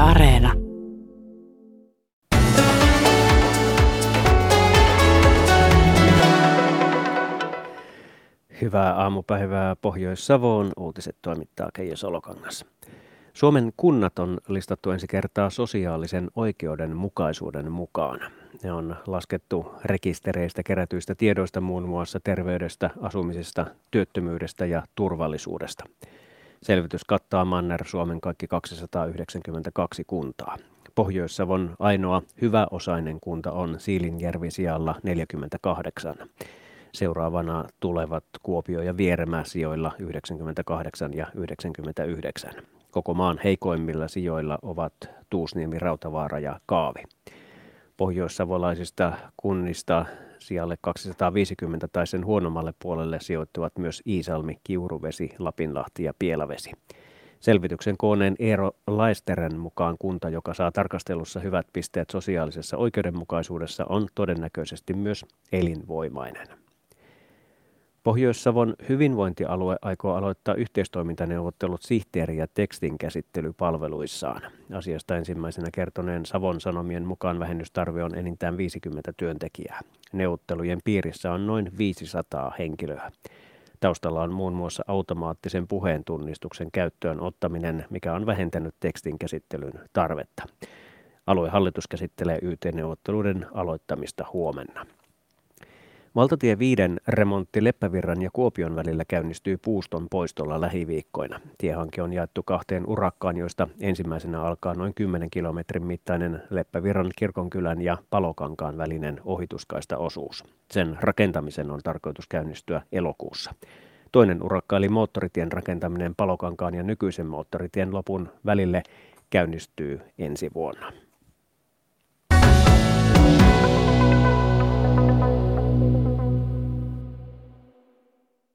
Areena. Hyvää aamupäivää Pohjois-Savoon. Uutiset toimittaa Keijo Solokangas. Suomen kunnat on listattu ensi kertaa sosiaalisen oikeudenmukaisuuden mukaan. Ne on laskettu rekistereistä kerätyistä tiedoista muun muassa terveydestä, asumisesta, työttömyydestä ja turvallisuudesta. Selvitys kattaa Manner-Suomen kaikki 292 kuntaa. Pohjois-Savon ainoa hyväosainen kunta on Siilinjärvi sijalla 48. Seuraavana tulevat Kuopio ja Vieremä sijoilla 98 ja 99. Koko maan heikoimmilla sijoilla ovat Tuusniemi, Rautavaara ja Kaavi. Pohjois-savolaisista kunnista sijalle 250 tai sen huonommalle puolelle sijoittuvat myös Iisalmi, Kiuruvesi, Lapinlahti ja Pielavesi. Selvityksen kooneen Eero Laisteren mukaan kunta, joka saa tarkastelussa hyvät pisteet sosiaalisessa oikeudenmukaisuudessa, on todennäköisesti myös elinvoimainen. Pohjois-Savon hyvinvointialue aikoo aloittaa yhteistoimintaneuvottelut sihteeri- ja tekstinkäsittelypalveluissaan. Asiasta ensimmäisenä kertoneen Savon Sanomien mukaan vähennystarve on enintään 50 työntekijää. Neuvottelujen piirissä on noin 500 henkilöä. Taustalla on muun muassa automaattisen puheentunnistuksen käyttöön ottaminen, mikä on vähentänyt tekstinkäsittelyn tarvetta. Aluehallitus käsittelee YT-neuvotteluiden aloittamista huomenna. Valtatie 5 remontti Leppävirran ja Kuopion välillä käynnistyy puuston poistolla lähiviikkoina. Tiehanke on jaettu 2 urakkaan, joista ensimmäisenä alkaa noin 10 kilometrin mittainen Leppävirran Kirkonkylän ja Palokankaan välinen ohituskaista osuus. Sen rakentamisen on tarkoitus käynnistyä elokuussa. Toinen urakka eli moottoritien rakentaminen Palokankaan ja nykyisen moottoritien lopun välille käynnistyy ensi vuonna.